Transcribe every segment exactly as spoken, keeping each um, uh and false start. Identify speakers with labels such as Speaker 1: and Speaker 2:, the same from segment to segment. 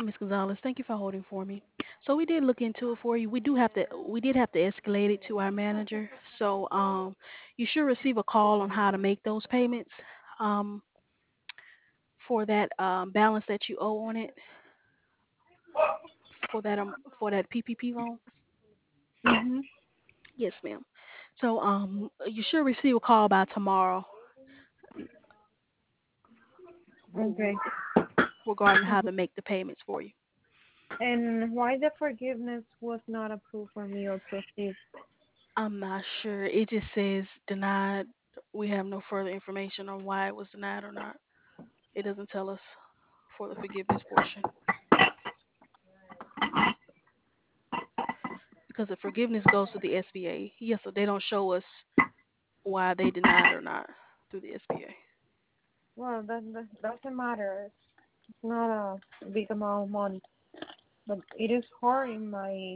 Speaker 1: Hey, Miss Gonzalez, thank you for holding for me. So we did look into it for you. We do have to, we did have to escalate it to our manager. So um, you should receive a call on how to make those payments um, for that um, balance that you owe on it for that um for that P P P loan.
Speaker 2: Mm-hmm.
Speaker 1: Yes, ma'am. So um, you should receive a call by tomorrow
Speaker 2: Okay.
Speaker 1: w- regarding how to make the payments for you.
Speaker 2: And why the forgiveness was not approved for me or proceed?
Speaker 1: I'm not sure. It just says denied. We have no further information on why it was denied or not. It doesn't tell us for the forgiveness portion because the forgiveness goes to the S B A. Yes, so they don't show us why they denied or not through the S B A.
Speaker 2: Well, that, that doesn't matter. It's not a big amount of money, but it is hurting my.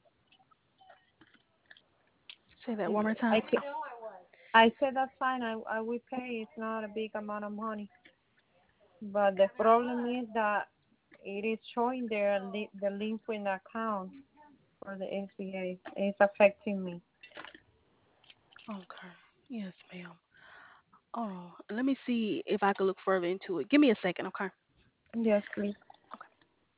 Speaker 1: Say that
Speaker 2: It,
Speaker 1: one more
Speaker 2: I
Speaker 1: time.
Speaker 2: ca- I said that's fine. I I will pay. It's not a big amount of money, but the problem is that it is showing there li- the delinquent account for the S B A. It's affecting me.
Speaker 1: Okay. Yes, ma'am. Oh, let me see if I can look further into it. Give me a second, okay?
Speaker 2: Yes, please.